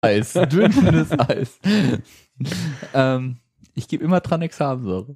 Eis. Dünnes Eis. Ich gebe immer Tranexamsäure.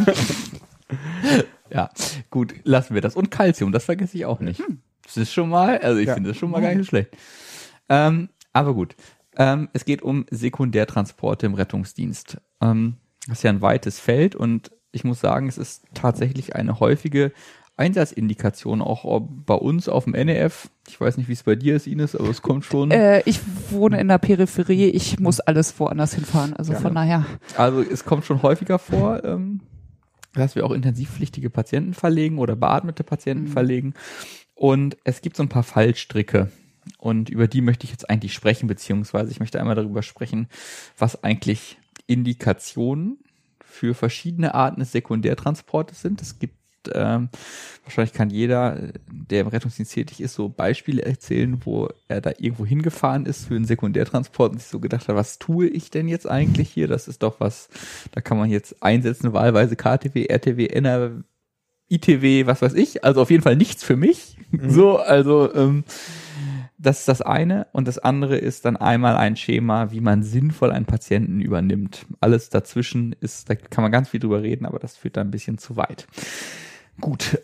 Ja, gut, lassen wir das. Und Calcium, das vergesse ich auch nicht. Das ist schon mal, also ich finde das schon mal gar nicht schlecht. Aber gut, es geht um Sekundärtransporte im Rettungsdienst. Das ist ja ein weites Feld und ich muss sagen, es ist tatsächlich eine häufige Einsatzindikation, auch bei uns auf dem NEF. Ich weiß nicht, wie es bei dir ist, Ines, aber es kommt schon. Ich wohne in der Peripherie, ich muss alles woanders hinfahren, also von daher. Also es kommt schon häufiger vor, dass wir auch intensivpflichtige Patienten verlegen oder beatmete Patienten verlegen. Und es gibt so ein paar Fallstricke. Und über die möchte ich jetzt eigentlich sprechen, beziehungsweise ich möchte einmal darüber sprechen, was eigentlich Indikationen für verschiedene Arten des Sekundärtransportes sind. Es gibt, wahrscheinlich kann jeder, der im Rettungsdienst tätig ist, so Beispiele erzählen, wo er da irgendwo hingefahren ist für einen Sekundärtransport und sich so gedacht hat, was tue ich denn jetzt eigentlich hier? Das ist doch was, da kann man jetzt einsetzen, wahlweise KTW, RTW, NR, ITW, was weiß ich. Also auf jeden Fall nichts für mich. So, also, das ist das eine und das andere ist dann einmal ein Schema, wie man sinnvoll einen Patienten übernimmt. Alles dazwischen ist, da kann man ganz viel drüber reden, aber das führt dann ein bisschen zu weit. Gut,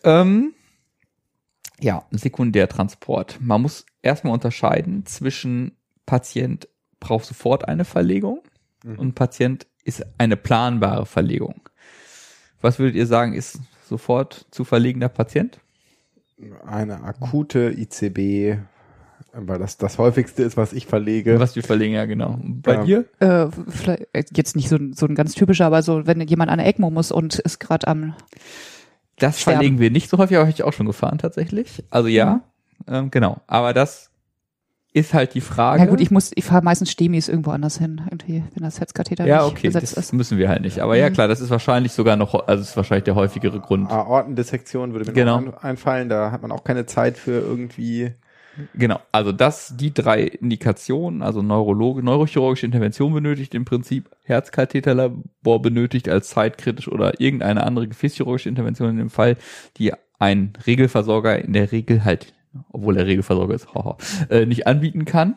ja, Sekundärtransport. Man muss erstmal unterscheiden zwischen Patient braucht sofort eine Verlegung und Patient ist eine planbare Verlegung. Was würdet ihr sagen, ist sofort zu verlegender Patient? Eine akute ICB, weil das häufigste ist, was ich verlege. Was wir verlegen, ja genau. Bei dir? Vielleicht jetzt nicht so ein ganz typischer, aber so, wenn jemand an der ECMO muss und ist gerade am Das Sterben. verlegen wir nicht so häufig, aber habe ich auch schon gefahren tatsächlich. Also ja, genau. Aber das ist halt die Frage. Ja gut, ich fahre meistens Stemis irgendwo anders hin, irgendwie, wenn das Herzkatheter ja, nicht okay, besetzt das ist. müssen wir halt nicht. Aber ja klar, das ist wahrscheinlich sogar noch, also es ist wahrscheinlich der häufigere Grund. Aortendissektion würde mir noch einfallen, da hat man auch keine Zeit für irgendwie. Genau, also die 3 Indikationen, also neurochirurgische Intervention benötigt im Prinzip, Herzkatheterlabor benötigt als zeitkritisch oder irgendeine andere gefäßchirurgische Intervention in dem Fall, die ein Regelversorger in der Regel halt, obwohl er Regelversorger ist, nicht anbieten kann.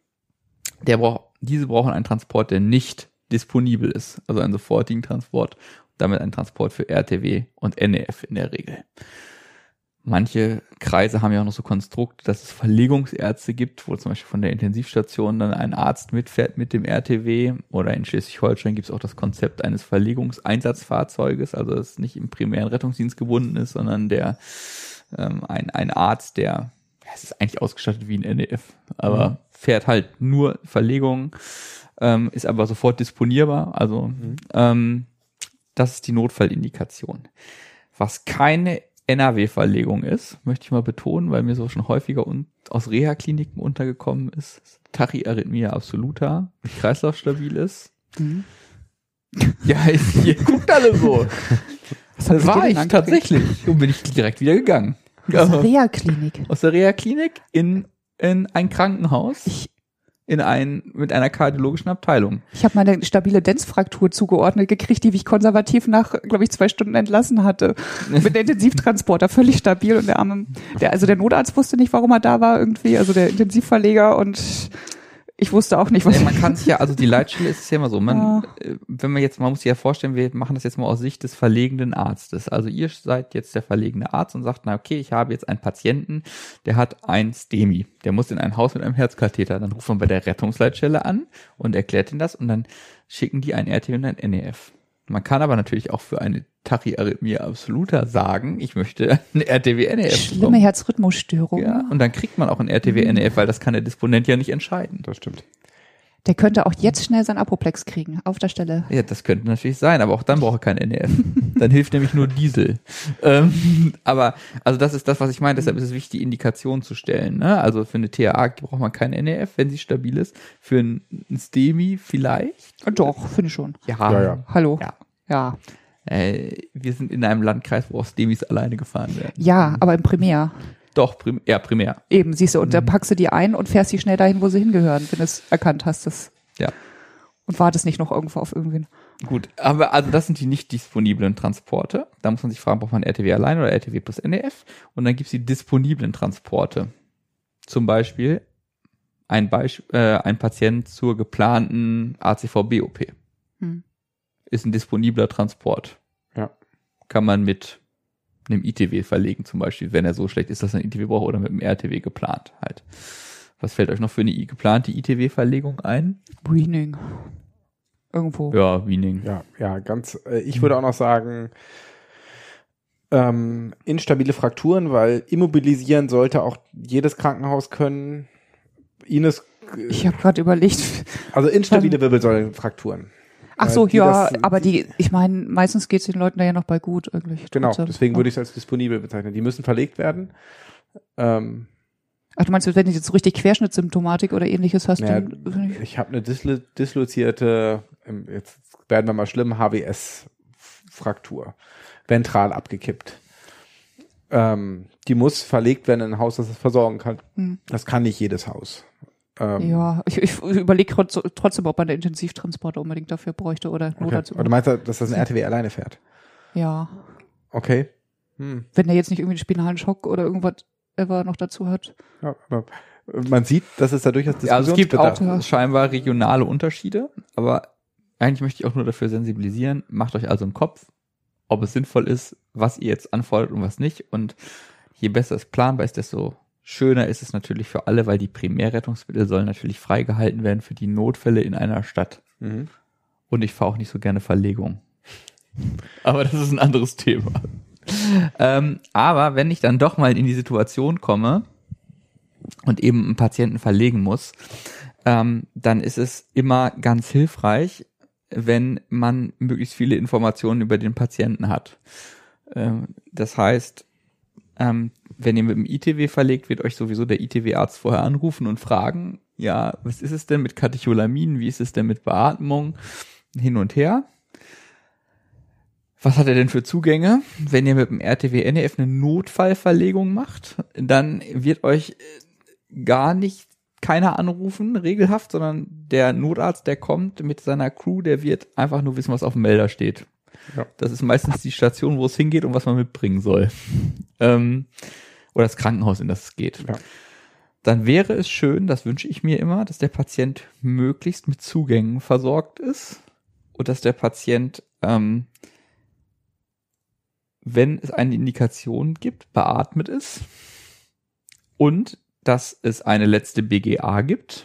Diese brauchen einen Transport, der nicht disponibel ist, also einen sofortigen Transport, damit einen Transport für RTW und NEF in der Regel. Manche Kreise haben ja auch noch so Konstrukte, dass es Verlegungsärzte gibt, wo zum Beispiel von der Intensivstation dann ein Arzt mitfährt mit dem RTW, oder in Schleswig-Holstein gibt es auch das Konzept eines Verlegungseinsatzfahrzeuges, also das nicht im primären Rettungsdienst gebunden ist, sondern ein Arzt, es ist eigentlich ausgestattet wie ein NEF, aber fährt halt nur Verlegung, ist aber sofort disponierbar, also das ist die Notfallindikation. Was keine NRW-Verlegung ist, möchte ich mal betonen, weil mir so schon häufiger aus Reha-Kliniken untergekommen ist. Tachyarrhythmia absoluta, kreislaufstabil ist. Ja, ihr guckt alle so. Das war ich tatsächlich und bin ich direkt wieder gegangen. Aus der Reha-Klinik. Aus der Reha-Klinik in ein Krankenhaus. Mit einer kardiologischen Abteilung. Ich habe meine stabile Denzfraktur zugeordnet gekriegt, die ich konservativ nach, glaube ich, 2 Stunden entlassen hatte. Mit der Intensivtransporter, völlig stabil. Und der Notarzt wusste nicht, warum er da war irgendwie, also der Intensivverleger, und ich wusste auch nicht, was. Man kann sich ja, also die Leitstelle ist ja immer so, man muss sich ja vorstellen, wir machen das jetzt mal aus Sicht des verlegenden Arztes. Also ihr seid jetzt der verlegene Arzt und sagt, na okay, ich habe jetzt einen Patienten, der hat ein STEMI, der muss in ein Haus mit einem Herzkatheter. Dann ruft man bei der Rettungsleitstelle an und erklärt ihnen das und dann schicken die ein RTW und ein NEF. Man kann aber natürlich auch für eine Tachyarrhythmia absoluta sagen, ich möchte ein RTW-NEF. Schlimme Herzrhythmusstörung. Ja, und dann kriegt man auch ein RTW-NEF, weil das kann der Disponent ja nicht entscheiden. Das stimmt. Der könnte auch jetzt schnell sein Apoplex kriegen, auf der Stelle. Ja, das könnte natürlich sein, aber auch dann braucht er kein NEF. Dann hilft nämlich nur Diesel. Aber, also das ist das, was ich meine, deshalb ist es wichtig, die Indikation zu stellen. Ne? Also für eine TAA braucht man kein NEF, wenn sie stabil ist. Für ein STEMI vielleicht? Doch, finde ich schon. Ja. Hallo. Ja. Wir sind in einem Landkreis, wo auch STEMIs alleine gefahren werden. Ja, aber im Primär. Doch, primär. Eben, siehst du, und da packst du die ein und fährst die schnell dahin, wo sie hingehören, wenn du es erkannt hast. Ja. Und wartest nicht noch irgendwo auf irgendwen. Gut, aber also das sind die nicht disponiblen Transporte. Da muss man sich fragen, braucht man RTW allein oder RTW plus NEF? Und dann gibt es die disponiblen Transporte. Zum Beispiel ein Patient zur geplanten ACVB-OP. Ist ein disponibler Transport. Ja. Kann man mit einem ITW verlegen zum Beispiel, wenn er so schlecht ist, dass er ein ITW braucht, oder mit einem RTW geplant halt. Was fällt euch noch für eine geplante ITW-Verlegung ein? Weaning. Irgendwo. Ja, Weaning. Ja, ich würde auch noch sagen, instabile Frakturen, weil immobilisieren sollte auch jedes Krankenhaus können. Ines. Ich habe gerade überlegt. Also instabile Wirbelsäulenfrakturen. Ach so, aber ich meine, meistens geht es den Leuten da ja noch bei gut eigentlich. Genau, trotzdem. deswegen würde ich es als disponibel bezeichnen. Die müssen verlegt werden. Ach, du meinst, wenn du jetzt so richtig Querschnittssymptomatik oder ähnliches hast, Ja, dann... ich habe eine dislozierte, jetzt werden wir mal schlimm, HWS-Fraktur, ventral abgekippt. Die muss verlegt werden in ein Haus, das es versorgen kann. Das kann nicht jedes Haus. Ja, ich überlege trotzdem, ob man einen Intensivtransporter unbedingt dafür bräuchte oder nur dazu. Aber du meinst, dass das ein RTW alleine fährt? Ja. Okay. Wenn der jetzt nicht irgendwie einen spinalen Schock oder irgendwas noch dazu hat. Ja, aber man sieht, dass es da durchaus Diskussionsbedarf. Diskussionsbedarf. Also es gibt auch scheinbar regionale Unterschiede, aber eigentlich möchte ich auch nur dafür sensibilisieren. Macht euch also einen Kopf, ob es sinnvoll ist, was ihr jetzt anfordert und was nicht. Und je besser es planbar ist, desto schöner ist es natürlich für alle, weil die Primärrettungsmittel sollen natürlich freigehalten werden für die Notfälle in einer Stadt. Und ich fahre auch nicht so gerne Verlegung. Aber das ist ein anderes Thema. Aber wenn ich dann doch mal in die Situation komme und eben einen Patienten verlegen muss, dann ist es immer ganz hilfreich, wenn man möglichst viele Informationen über den Patienten hat. Das heißt, wenn ihr mit dem ITW verlegt, wird euch sowieso der ITW-Arzt vorher anrufen und fragen, ja, was ist es denn mit Katecholamin, wie ist es denn mit Beatmung, hin und her. Was hat er denn für Zugänge? Wenn ihr mit dem RTW NEF eine Notfallverlegung macht, dann wird euch keiner anrufen, regelhaft, sondern der Notarzt, der kommt mit seiner Crew, der wird einfach nur wissen, was auf dem Melder steht. Ja. Das ist meistens die Station, wo es hingeht und was man mitbringen soll. Oder das Krankenhaus, in das es geht. Ja. Dann wäre es schön, das wünsche ich mir immer, dass der Patient möglichst mit Zugängen versorgt ist und dass der Patient, wenn es eine Indikation gibt, beatmet ist und dass es eine letzte BGA gibt,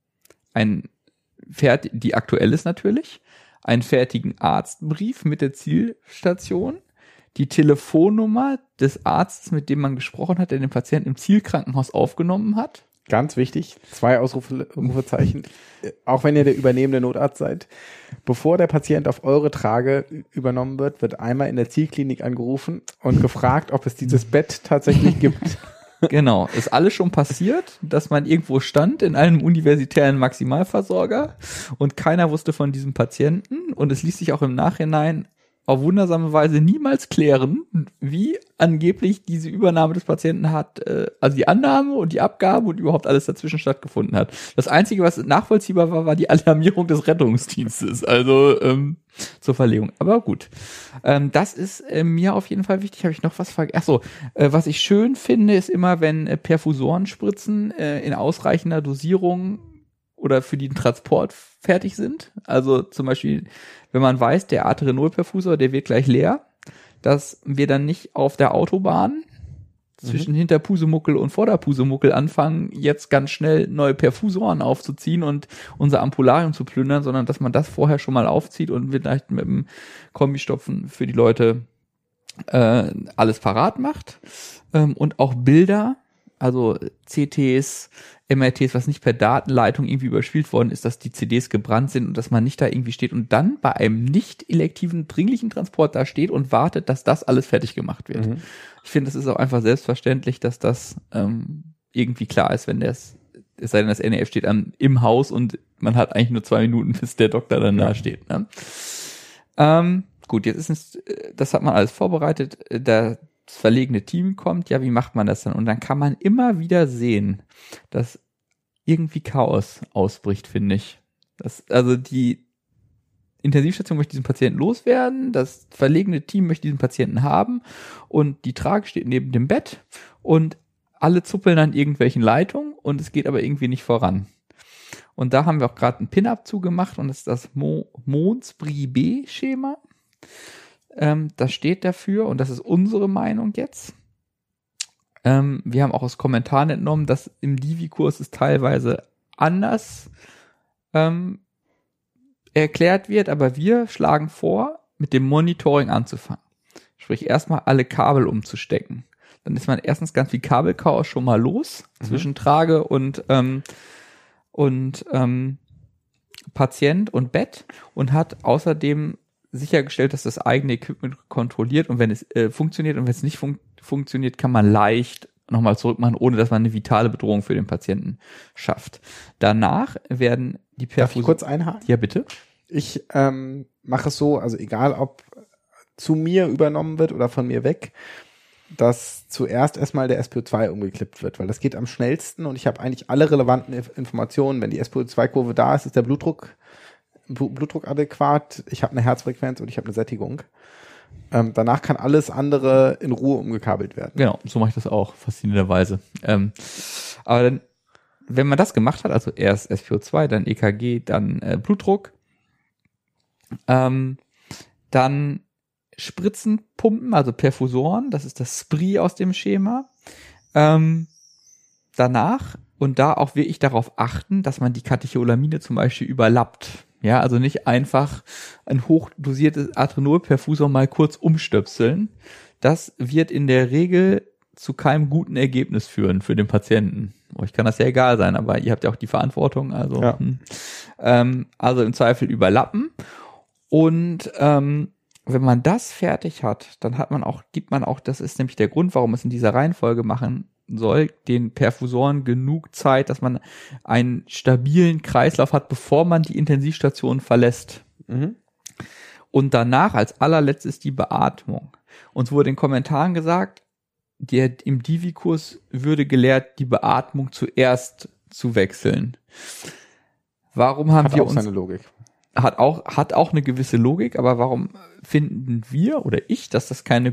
die aktuell ist natürlich, einen fertigen Arztbrief mit der Zielstation, die Telefonnummer des Arztes, mit dem man gesprochen hat, der den Patienten im Zielkrankenhaus aufgenommen hat. Ganz wichtig, 2 Ausrufezeichen, auch wenn ihr der übernehmende Notarzt seid. Bevor der Patient auf eure Trage übernommen wird einmal in der Zielklinik angerufen und gefragt, ob es dieses Bett tatsächlich gibt. Genau, ist alles schon passiert, dass man irgendwo stand in einem universitären Maximalversorger und keiner wusste von diesem Patienten und es ließ sich auch im Nachhinein auf wundersame Weise niemals klären, wie angeblich diese Übernahme des Patienten hat, also die Annahme und die Abgabe und überhaupt alles dazwischen stattgefunden hat. Das Einzige, was nachvollziehbar war die Alarmierung des Rettungsdienstes, also zur Verlegung. Aber gut, das ist mir auf jeden Fall wichtig. Habe ich noch was vergessen? Achso, was ich schön finde, ist immer, wenn Perfusorenspritzen in ausreichender Dosierung oder für den Transport fertig sind. Also zum Beispiel, wenn man weiß, der Arteriolperfusor, der wird gleich leer, dass wir dann nicht auf der Autobahn zwischen Hinterpusemuckel und Vorderpusemuckel anfangen, jetzt ganz schnell neue Perfusoren aufzuziehen und unser Ampularium zu plündern, sondern dass man das vorher schon mal aufzieht und vielleicht mit dem Kombistopfen für die Leute alles parat macht. Und auch Bilder, also CTs, MRTs, was nicht per Datenleitung irgendwie überspielt worden ist, dass die CDs gebrannt sind und dass man nicht da irgendwie steht und dann bei einem nicht elektiven, dringlichen Transport da steht und wartet, dass das alles fertig gemacht wird. Ich finde, das ist auch einfach selbstverständlich, dass das irgendwie klar ist, wenn es sei denn, das NEF steht im Haus und man hat eigentlich nur 2 Minuten, bis der Doktor dann da steht. Ne? Gut, jetzt das hat man alles vorbereitet, das verlegene Team kommt, ja, wie macht man das dann? Und dann kann man immer wieder sehen, dass irgendwie Chaos ausbricht, finde ich. Also die Intensivstation möchte diesen Patienten loswerden, das verlegene Team möchte diesen Patienten haben und die Trage steht neben dem Bett und alle zuppeln an irgendwelchen Leitungen und es geht aber irgendwie nicht voran. Und da haben wir auch gerade einen Pin-Up zugemacht und das ist das Mons-Bri-B-Schema. Das steht dafür und das ist unsere Meinung jetzt. Wir haben auch aus Kommentaren entnommen, dass im Divi-Kurs es teilweise anders erklärt wird, aber wir schlagen vor, mit dem Monitoring anzufangen. Sprich, erstmal alle Kabel umzustecken. Dann ist man erstens ganz viel Kabelchaos schon mal los zwischen Trage und Patient und Bett und hat außerdem sichergestellt, dass das eigene Equipment kontrolliert und wenn es funktioniert und wenn es nicht funktioniert, kann man leicht nochmal zurückmachen, ohne dass man eine vitale Bedrohung für den Patienten schafft. Danach werden die Darf ich kurz einhaken? Ja, bitte. Ich mache es so, also egal ob zu mir übernommen wird oder von mir weg, dass zuerst erstmal der SpO2 umgeklippt wird, weil das geht am schnellsten und ich habe eigentlich alle relevanten Informationen. Wenn die SpO2-Kurve da ist, ist der Blutdruck adäquat, ich habe eine Herzfrequenz und ich habe eine Sättigung. Danach kann alles andere in Ruhe umgekabelt werden. Genau, so mache ich das auch, faszinierenderweise. Aber dann, wenn man das gemacht hat, also erst SpO2, dann EKG, dann Blutdruck, dann Spritzen pumpen, also Perfusoren, das ist das SPRI aus dem Schema. Danach und da auch wirklich darauf achten, dass man die Katecholamine zum Beispiel überlappt. Ja, also nicht einfach ein hochdosiertes Adrenolperfusor mal kurz umstöpseln. Das wird in der Regel zu keinem guten Ergebnis führen für den Patienten. Euch kann das ja egal sein, aber ihr habt ja auch die Verantwortung. Also, ja. Also im Zweifel überlappen. Und wenn man das fertig hat, dann gibt man auch, das ist nämlich der Grund, warum es in dieser Reihenfolge machen soll, den Perfusoren genug Zeit, dass man einen stabilen Kreislauf hat, bevor man die Intensivstation verlässt. Mhm. Und danach als allerletztes die Beatmung. Uns wurde in Kommentaren gesagt, im Divi-Kurs würde gelehrt, die Beatmung zuerst zu wechseln. Warum haben wir uns... Hat auch seine Logik. Hat auch eine gewisse Logik, aber warum finden wir oder ich, dass das keine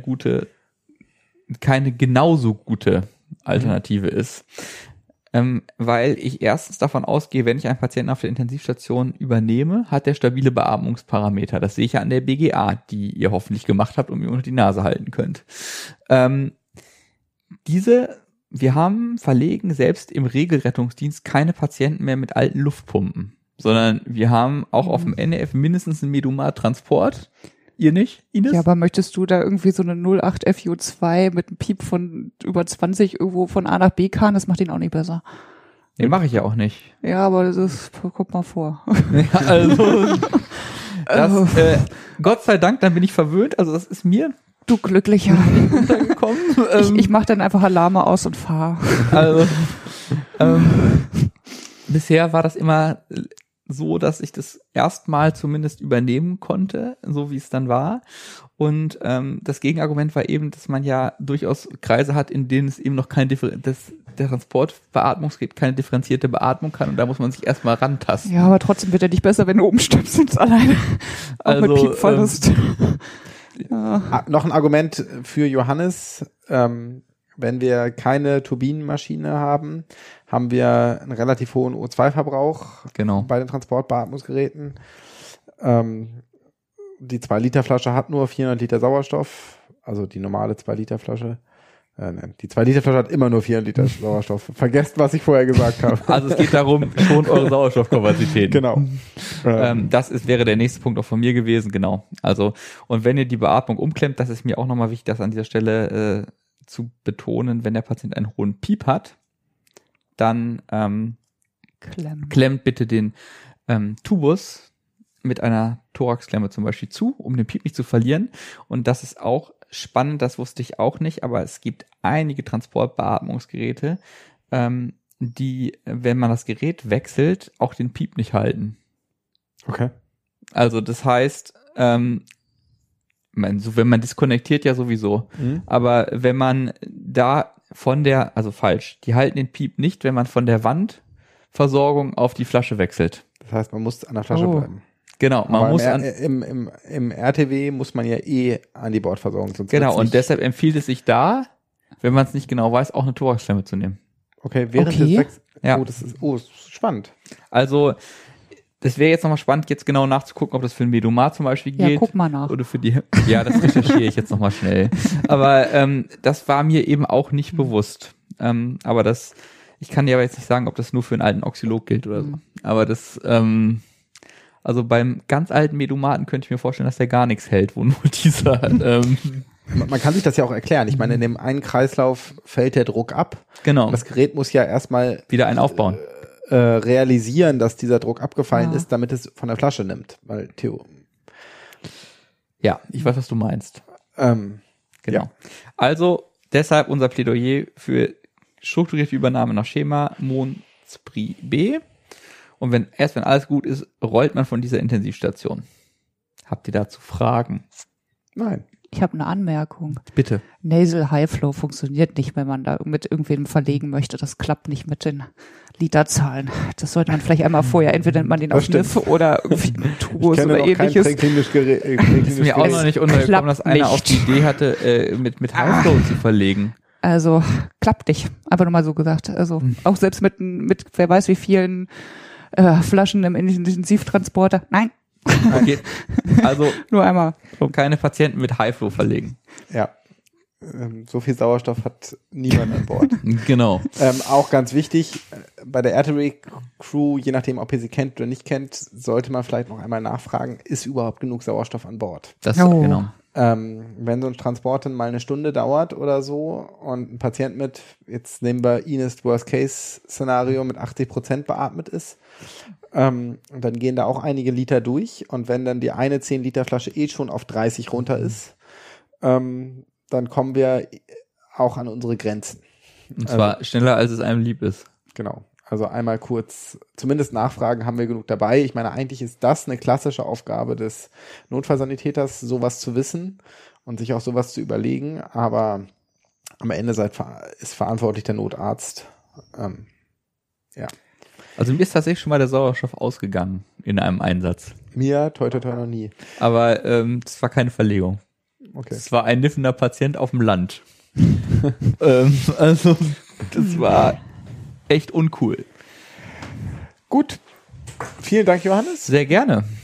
genauso gute Alternative ist? Weil ich erstens davon ausgehe, wenn ich einen Patienten auf der Intensivstation übernehme, hat der stabile Beatmungsparameter. Das sehe ich ja an der BGA, die ihr hoffentlich gemacht habt und mir unter die Nase halten könnt. Wir verlegen selbst im Regelrettungsdienst keine Patienten mehr mit alten Luftpumpen, sondern wir haben auch auf dem NF mindestens einen Medumat-Transport. Ihr nicht, Ines? Ja, aber möchtest du da irgendwie so eine 08 FU2 mit einem Piep von über 20 irgendwo von A nach B kann? Das macht ihn auch nicht besser. Den mache ich ja auch nicht. Ja, aber kommt mal vor. Ja, also, Gott sei Dank, dann bin ich verwöhnt. Also das ist mir du Glücklicher. untergekommen. Ich mache dann einfach Alarme aus und fahre. Also, bisher war das immer so, dass ich das erstmal zumindest übernehmen konnte, so wie es dann war. Und das Gegenargument war eben, dass man ja durchaus Kreise hat, in denen es eben noch der Transportbeatmungsgerät keine differenzierte Beatmung kann und da muss man sich erstmal rantasten. Ja, aber trotzdem wird er nicht besser, wenn du umstöpselst alleine. Auch mit Piepverlust. Ja. Noch ein Argument für Johannes. Wenn wir keine Turbinenmaschine haben, haben wir einen relativ hohen O2-Verbrauch bei den Transportbeatmungsgeräten. Die 2-Liter-Flasche hat nur 400 Liter Sauerstoff, also die normale 2-Liter-Flasche. Nein, die 2-Liter-Flasche hat immer nur 400 Liter Sauerstoff. Vergesst, was ich vorher gesagt habe. Also es geht darum, schont eure Sauerstoffkapazitäten. Genau. Wäre der nächste Punkt auch von mir gewesen, genau. Also, und wenn ihr die Beatmung umklemmt, das ist mir auch nochmal wichtig, das an dieser Stelle zu betonen, wenn der Patient einen hohen Piep hat, dann klemmt bitte den Tubus mit einer Thoraxklemme zum Beispiel zu, um den Piep nicht zu verlieren. Und das ist auch spannend, das wusste ich auch nicht, aber es gibt einige Transportbeatmungsgeräte, die, wenn man das Gerät wechselt, auch den Piep nicht halten. Okay. Also das heißt, wenn man diskonnektiert ja sowieso, aber wenn man da die halten den Piep nicht, wenn man von der Wandversorgung auf die Flasche wechselt. Das heißt, man muss an der Flasche bleiben. Genau, man muss im RTW muss man ja an die Bordversorgung. Genau, und deshalb empfiehlt es sich da, wenn man es nicht genau weiß, auch eine Thoraxklemme zu nehmen. Okay, während Okay. des Sex. Ja. Oh, das ist spannend. Also, das wäre jetzt nochmal spannend, jetzt genau nachzugucken, ob das für ein Medomar zum Beispiel Ja, gilt. guck mal nach. Oder für die. Ja, das recherchiere ich jetzt nochmal schnell. Aber das war mir eben auch nicht bewusst. Aber ich kann dir aber jetzt nicht sagen, ob das nur für einen alten Oxylog gilt oder so. Aber das, also beim ganz alten Medomaten könnte ich mir vorstellen, dass der gar nichts hält, wo nur dieser, Man kann sich das ja auch erklären. Ich meine, in dem einen Kreislauf fällt der Druck ab. genau, Und das Gerät muss ja erstmal wieder einen aufbauen. realisieren, dass dieser Druck abgefallen Ja. ist, damit es von der Flasche nimmt. Weil Ja, ich weiß, was du meinst. genau. Genau. Also deshalb unser Plädoyer für strukturierte Übernahme nach Schema Mon-Spri B. Und wenn alles gut ist, rollt man von dieser Intensivstation. Habt ihr dazu Fragen? Nein. Ich habe eine Anmerkung. Bitte. Nasal High Flow funktioniert nicht, wenn man da mit irgendwem verlegen möchte. Das klappt nicht mit den Literzahlen. Das sollte man vielleicht einmal vorher, entweder nimmt man den Das auf Niff oder irgendwie Tours oder noch kein ähnliches. präklinisch Ist mir auch noch nicht untergekommen, dass einer auf die Idee hatte, mit High Flow zu verlegen. Also klappt nicht. Einfach nur mal so gesagt. Also auch selbst mit wer weiß wie vielen Flaschen im Intensivtransporter. Nein, Okay. Also nur einmal. keine Patienten mit High Flow verlegen. Ja. So viel Sauerstoff hat niemand an Bord. Genau. Auch ganz wichtig, bei der Artery Crew, je nachdem, ob ihr sie kennt oder nicht kennt, sollte man vielleicht noch einmal nachfragen, ist überhaupt genug Sauerstoff an Bord? Das Oh. genau. Wenn so ein Transport dann mal eine Stunde dauert oder so und ein Patient mit, jetzt nehmen wir Ines Worst-Case-Szenario, mit 80% beatmet ist, und dann gehen da auch einige Liter durch und wenn dann die eine 10-Liter-Flasche schon auf 30 runter ist, dann kommen wir auch an unsere Grenzen. Und zwar schneller, als es einem lieb ist. Genau. Also einmal kurz, zumindest nachfragen, haben wir genug dabei. Ich meine, eigentlich ist das eine klassische Aufgabe des Notfallsanitäters, sowas zu wissen und sich auch sowas zu überlegen. Aber am Ende ist verantwortlich der Notarzt. Ja. Also mir ist tatsächlich schon mal der Sauerstoff ausgegangen in einem Einsatz. Mir, toi, toi, toi, noch nie. Aber das war keine Verlegung. Okay. Es war ein niffender Patient auf dem Land. Also das war echt uncool. Gut. Vielen Dank, Johannes. Sehr gerne.